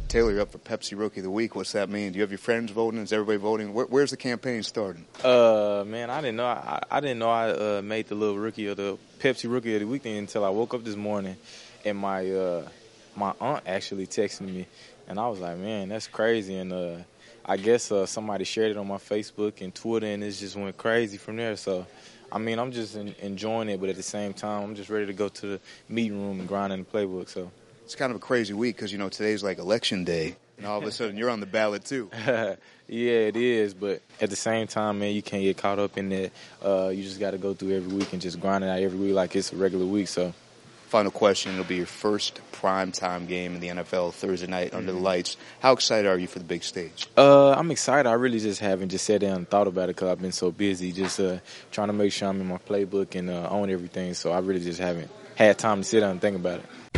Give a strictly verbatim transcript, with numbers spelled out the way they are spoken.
Taylor, you're up for Pepsi Rookie of the Week. What's that mean? Do you have your friends voting? Is everybody voting? Where, where's the campaign starting? Uh, man, I didn't know. I, I didn't know I uh, made the little Rookie of the Pepsi Rookie of the Week thing until I woke up this morning, and my uh, my aunt actually texted me, and I was like, man, that's crazy. And uh, I guess uh, somebody shared it on my Facebook and Twitter, and it just went crazy from there. So, I mean, I'm just in, enjoying it, but at the same time, I'm just ready to go to the meeting room and grind in the playbook. So. It's kind of a crazy week because, you know, today's like election day, and all of a sudden you're on the ballot too. Yeah, it is, but at the same time, man, you can't get caught up in that. Uh, you just got to go through every week and just grind it out every week like it's a regular week. So, final question, it'll be your first primetime game in the N F L Thursday night mm-hmm. under the lights. How excited are you for the big stage? Uh, I'm excited. I really just haven't just sat down and thought about it because I've been so busy just uh, trying to make sure I'm in my playbook and uh, own everything. So I really just haven't had time to sit down and think about it.